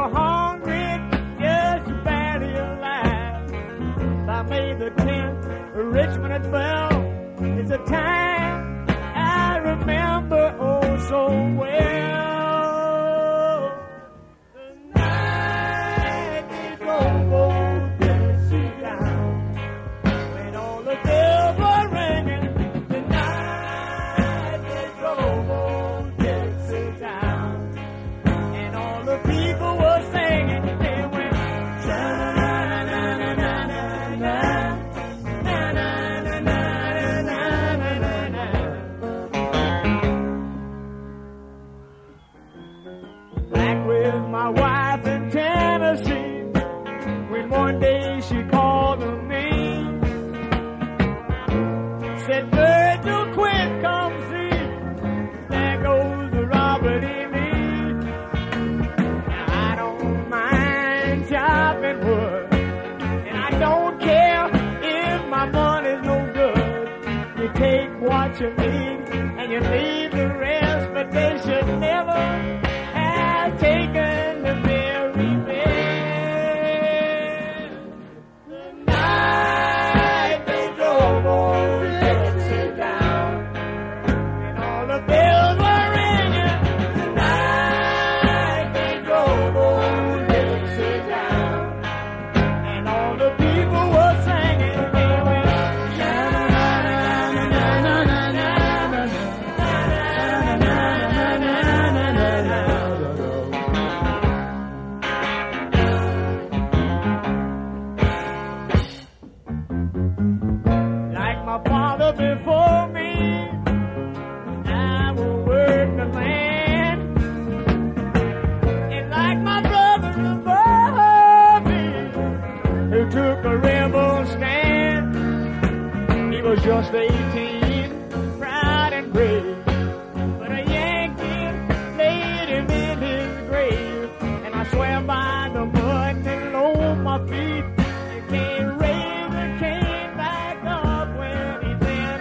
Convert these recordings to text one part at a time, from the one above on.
were hungry just to barely alive. By May the 10th, Richmond had fell. It's a time I remember oh so well. The night they drove old Dixie down, when all the bells were ringing. The night they drove old Dixie down, and all the people were singing. They went sha-na-na-na-na-na-na-na. My wife in Tennessee, when one day she called to me, said, Virgil, quick, come see, there goes the Robert E. Lee. Now, I don't mind chopping wood, and I don't care if my money's no good. You take what you need, and you leave the rest, but they should never have taken the very best. The night they drove old Dixie down, and all the bells were ringing. The night they drove old Dixie down, and all the people were singing. They went before me, I will work the land, and like my brother above me, who took a rebel stand, he was just 18, proud and brave, but a Yankee laid him in his grave, and I swear by the mud that on my feet, you can't raise a cane back up when he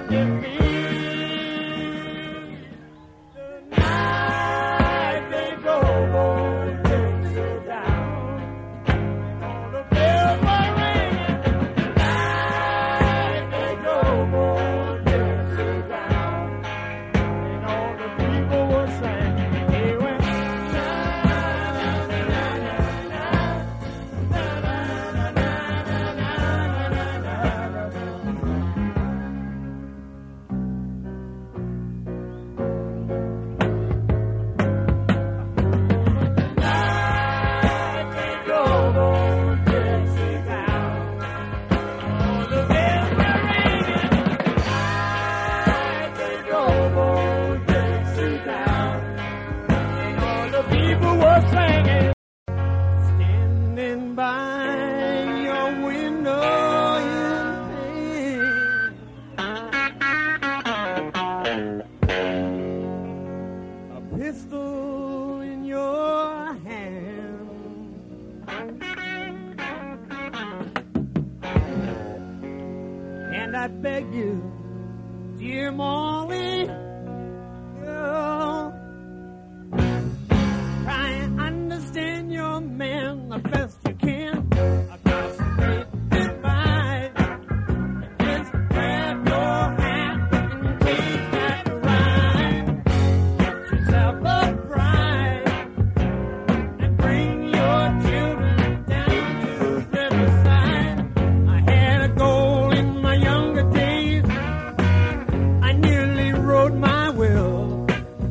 I beg you, dear Molly, girl, try and understand your man the best you can. Across the great divide, just grab your hand and take that ride. Get yourself a bride and bring your children down to the riverside. I had a goal in my younger days. I nearly wrote my will,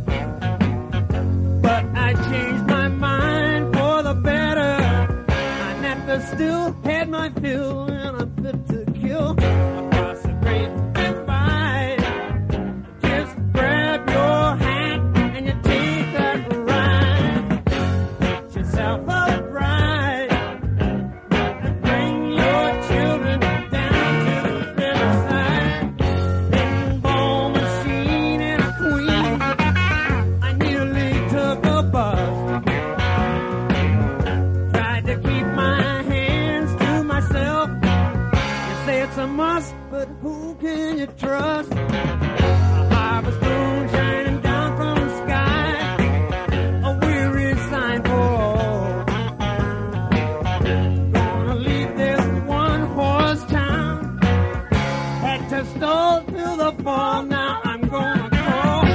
but I changed my mind for the better. I never still had my fill, and I'm fit to kill. Across the great divide, just grab your hand and you take that ride. Get yourself a bride and bring your children down to the riverside. Pinball machine and a queen, I nearly took a bus. Tried to keep my hands to myself. You say it's a must, but who can you trust? A harvest moon shining down from the sky, a weary sign for all. till the fall. Now I'm gonna crawl.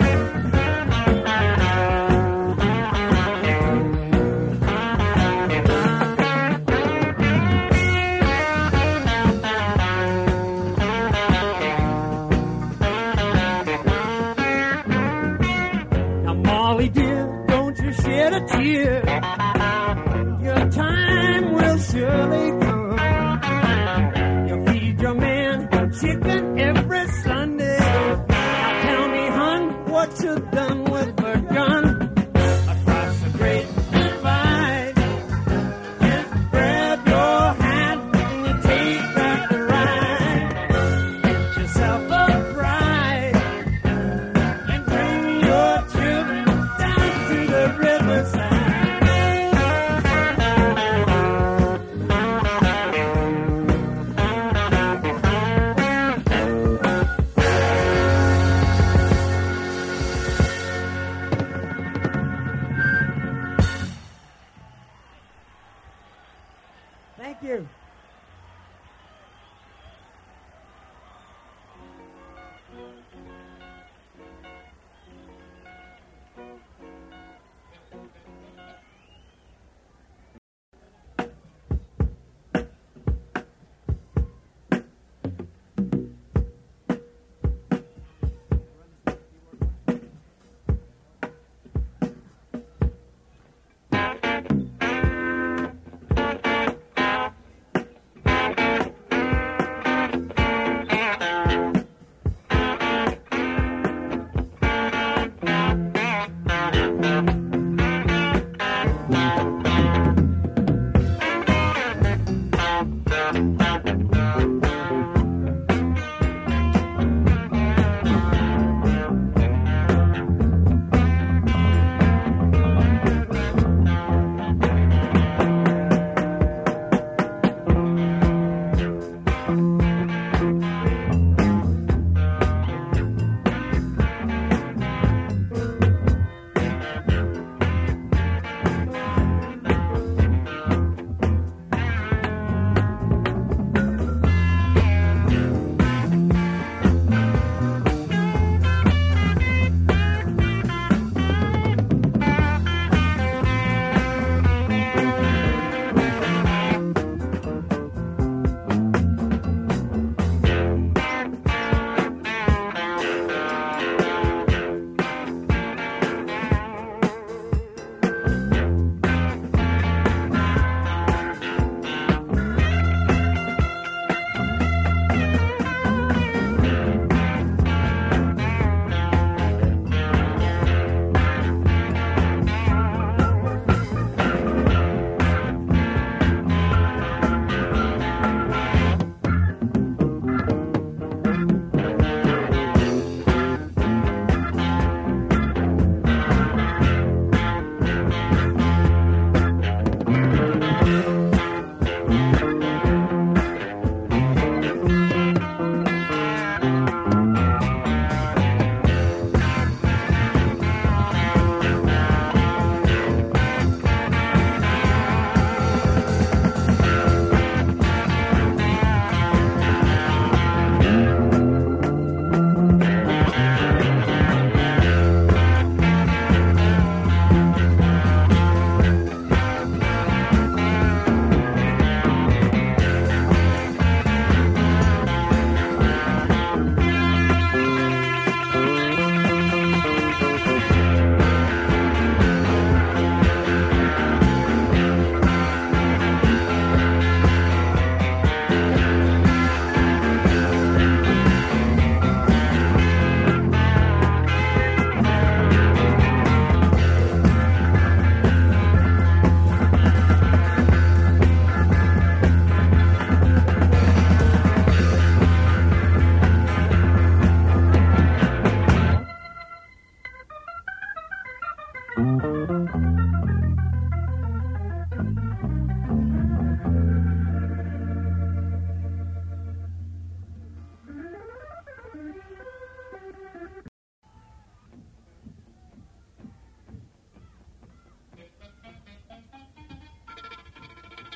Now, Molly dear, don't you shed a tear. Your time will surely come. You feed your man chicken every Sunday. Now tell me, hon, what you done with the gun? Across the great divide, just grab your hat and you take back the ride. Get yourself a bride and bring your children down to the riverside. Thank you.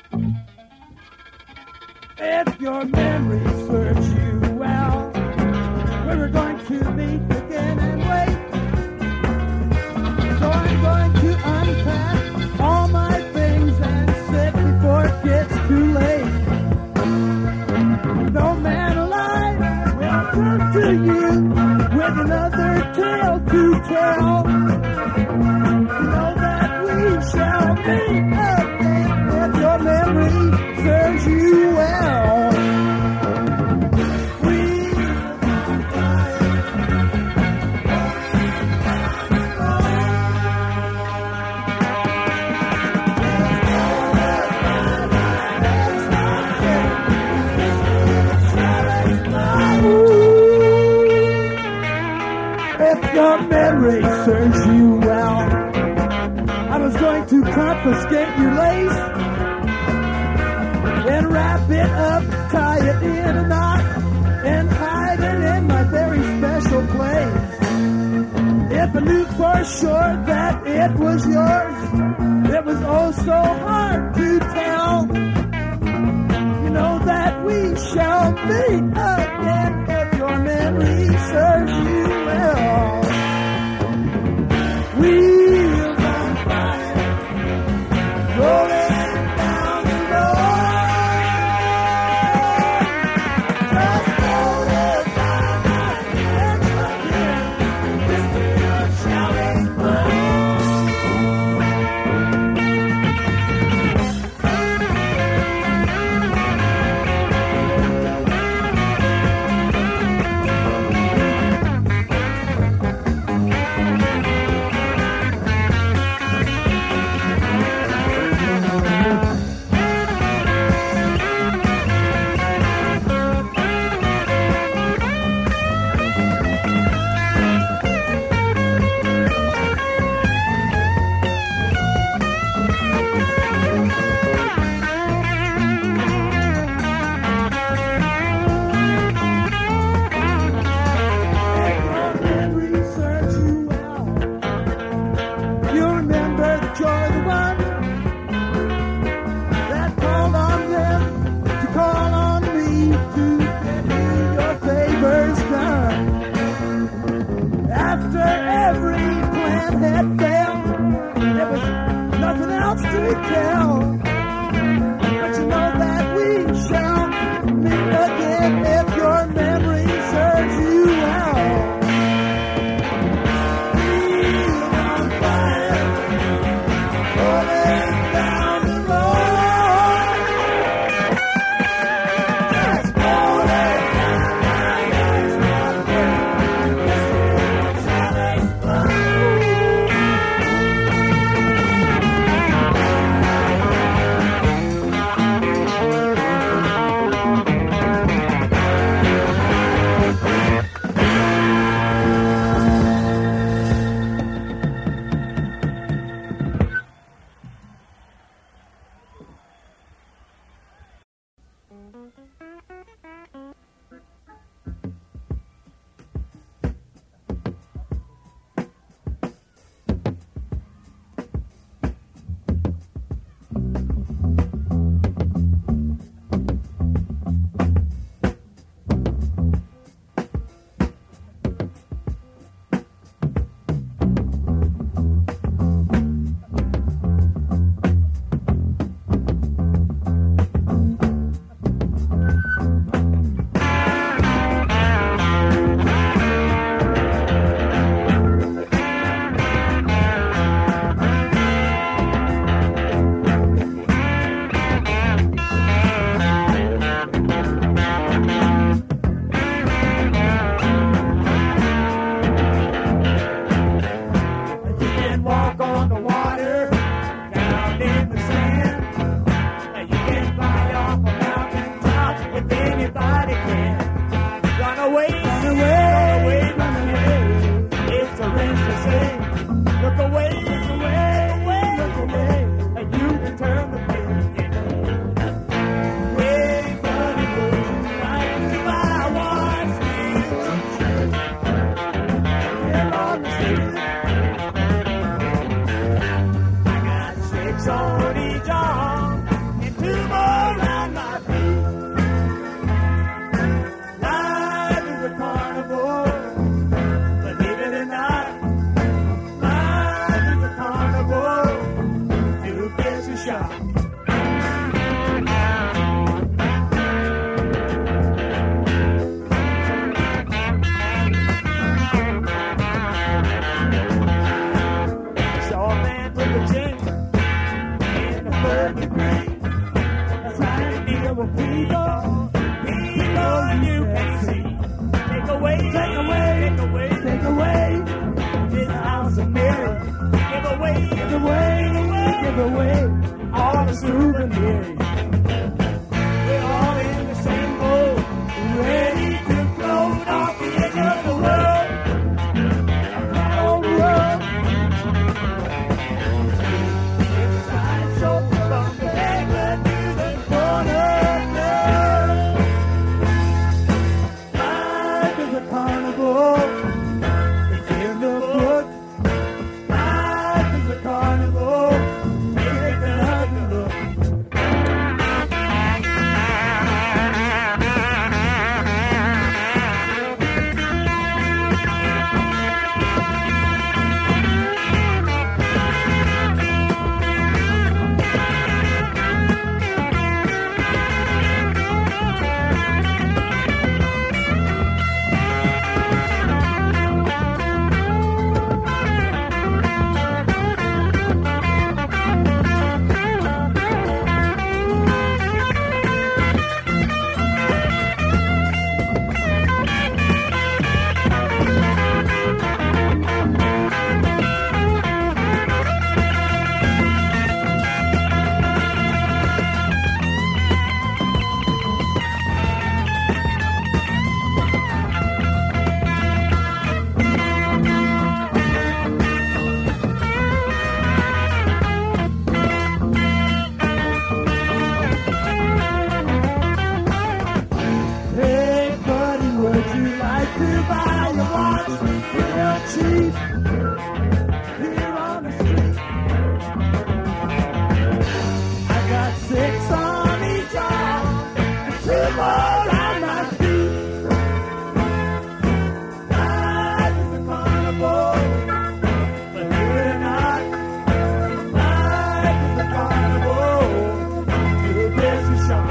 If your memory serves you well, to meet again and wait. So I'm going to unpack all my things and sit before it gets too late. No man alive will come to you with another tale to tell. You know that we shall meet again if your memory serves you well. Your memory serves you well. I was going to confiscate your lace and wrap it up, tie it in a knot, and hide it in my very special place. If I knew for sure that it was yours, it was oh so hard to tell. You know that we shall meet again if your memory serves you well. Wheels on fire, rolling down the road. Just hold it by my hands again. Listen to your shouting souvenir. We're all in the same boat, ready to float off the edge of the world. Oh, world. Inside, so from the Lakeland to the corner. Life is a carnival. It's in the book. Life is a carnival. Take another look. Hey, buddy, would you like to buy a watch real cheap here on the street? I got 6 on each arm and 2 more on my feet. Life is a carnival, but we're not. Life is a carnival, to a busy shop.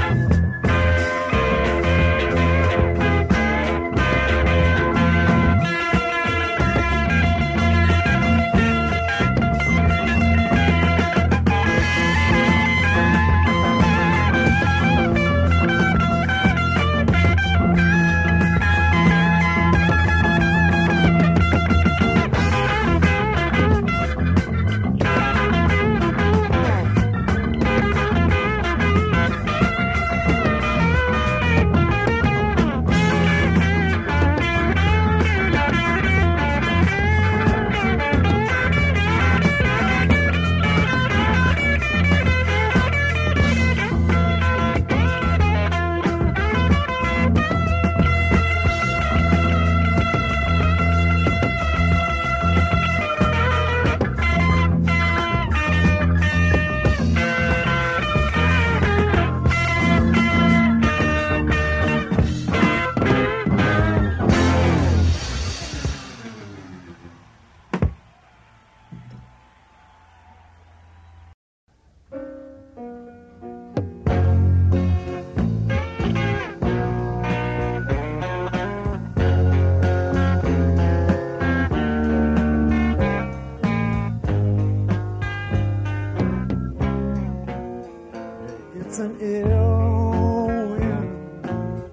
It's an ill wind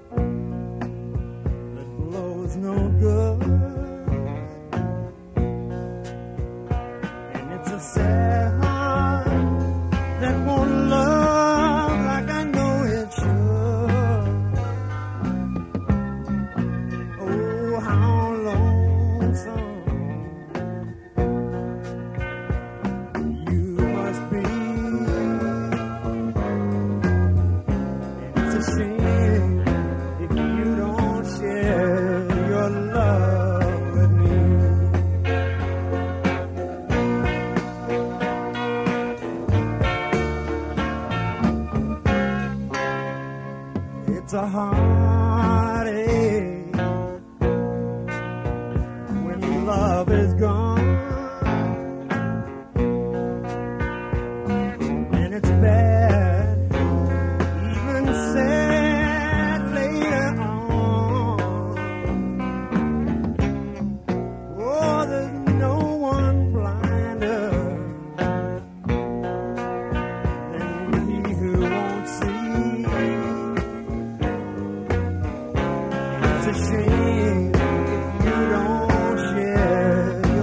that blows no good, and it's a sad heart that won't love like I know it should. Oh, how lonesome you must be. It's a shame if you don't share your love with me. It's a heartache when love is gone, and it's bad, even sad later on. Oh, there's no one blinder than he who won't see. It's a shame if you don't share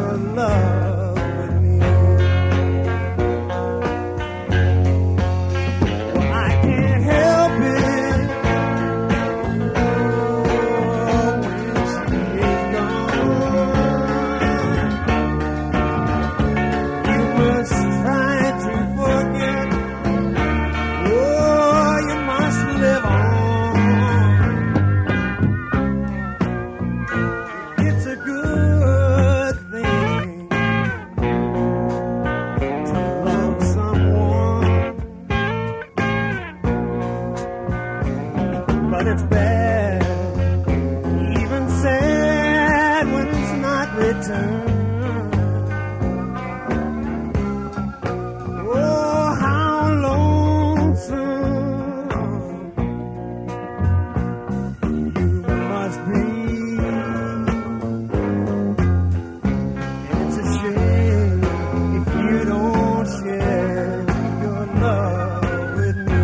return. Oh, how lonesome you must be. It's a shame if you don't share your love with me.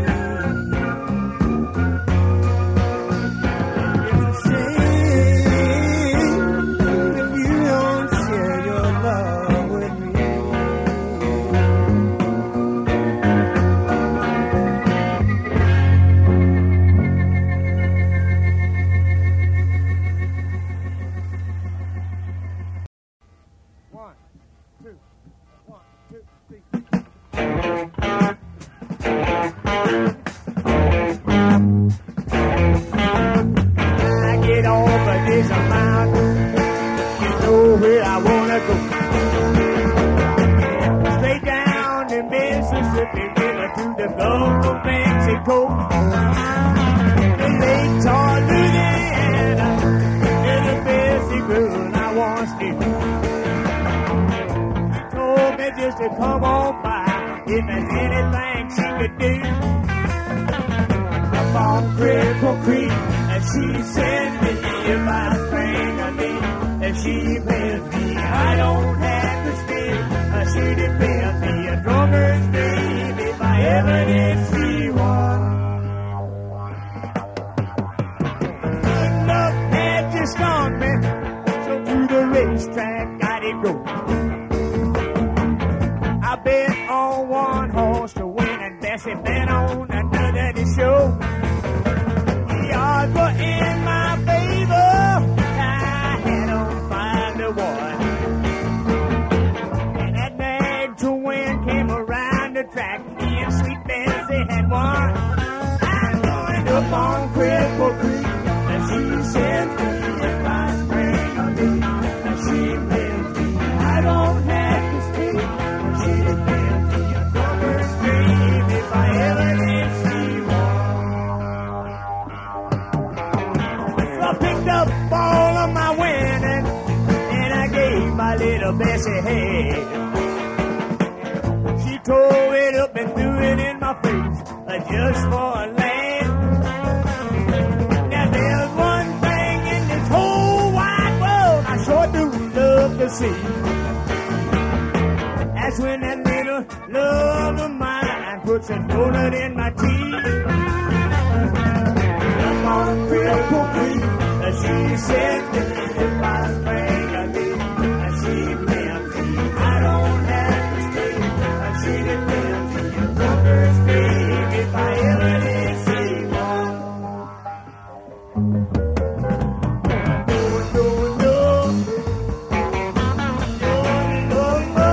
It's a shame if you don't share your love with me. One, two, 1, 2, 3. I get over this mountain, you know where I wanna go. Straight down to Mississippi, river to the Gulf of Mexico. The lakes are Louisiana, and the best girl I once knew. Told me just to come on by if there's anything she could do. Up on Cripple Creek, and she sends me if I spring a leak, and she pays me. I don't have to speak, she depends me a drunker's dream if I ever did see one. Good luck had just on me, so to the racetrack I did go. I bet on one horse to win, and Bessie bet on another to show. The odds were in my favor. I had on 5-1. And that nag to win came around the track. He and Sweet Bessie had won. I'm going up on Cripple Creek, and she sends me if I spring a leak, and she tells me I don't have to speak. She tells me a drunker's dream if I ever did see one. So I picked up all of my winning, and I gave my little Bessie head. She tore it up and threw it in my face, just for a laugh. Now there's one thing in this whole wide world I sure do love to see. That's when that little love of mine puts a donut in my teeth. Up on Cripple Creek, she said to me if I spring a leak, she tells me I don't have to speak. She tells me a drunker's dream if I ever did see one. No, no, no, no,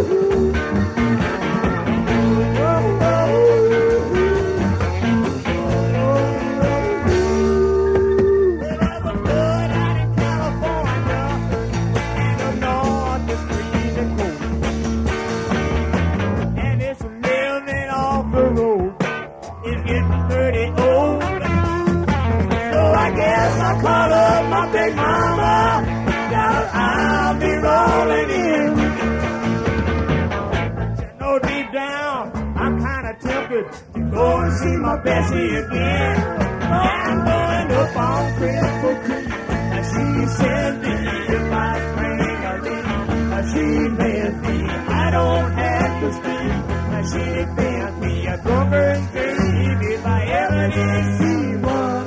call up my big mama, now I'll be rolling in. You know deep down, I'm kind of tempted to go and see my Bessie again. I'm going up on Cripple Creek, and she said me if I spring a leak, she tells me I don't have to speak, she tells me a drunker's dream if I ever did see one.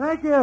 Thank you.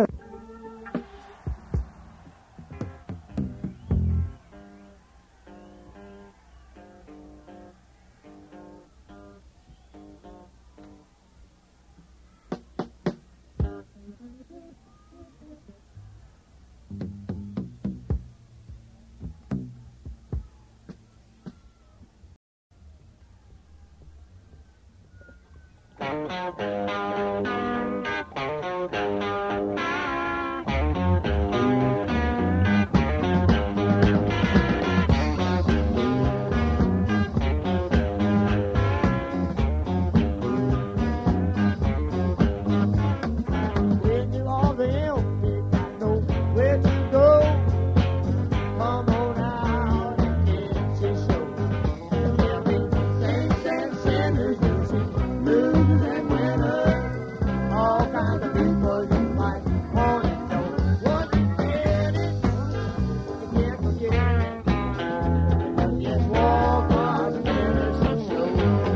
When you are the empty, got no where to go. Come on out and get your show. There'll be saints and sinners, losers and winners, all kinds of people you might want to know. Once you get it, you can't forget it. Just walk on the innocent show.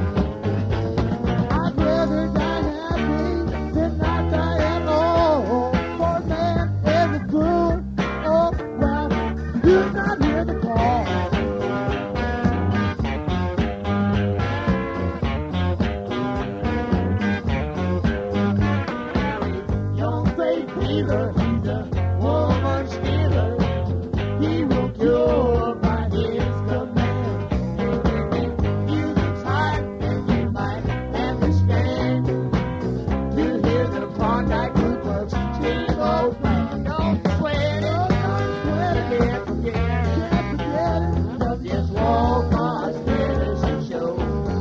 I'd rather die happy than not die at all. For man is a fool. Oh, well, do not hear the call. Young faith healer, he's a woman stealer. He will cure by his command. You the type and you might understand to hear the Klondike Ku Klux sing old plan. Don't sweat it, don't sweat it, can't forget it. Just walk on, finish the show.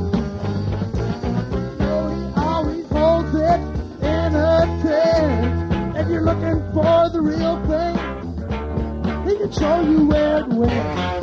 He always holds it in a tent. If you're looking for the real thing, he can show you where it went.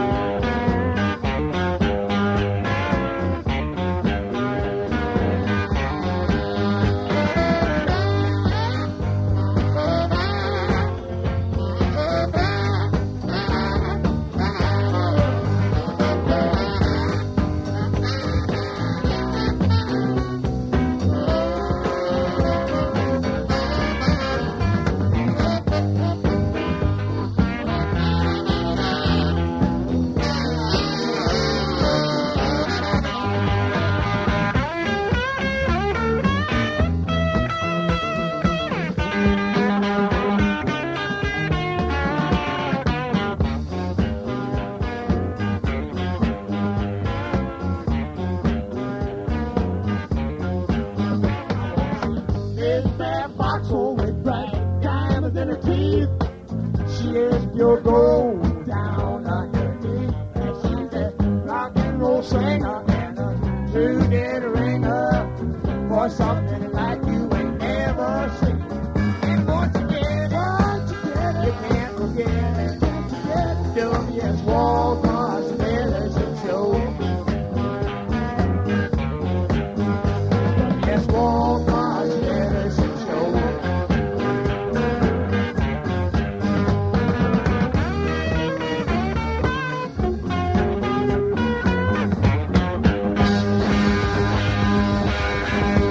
This bad foxhole with bright diamonds in her teeth. She is pure gold down underneath. And she's a rock and roll singer and a true dead ringer for something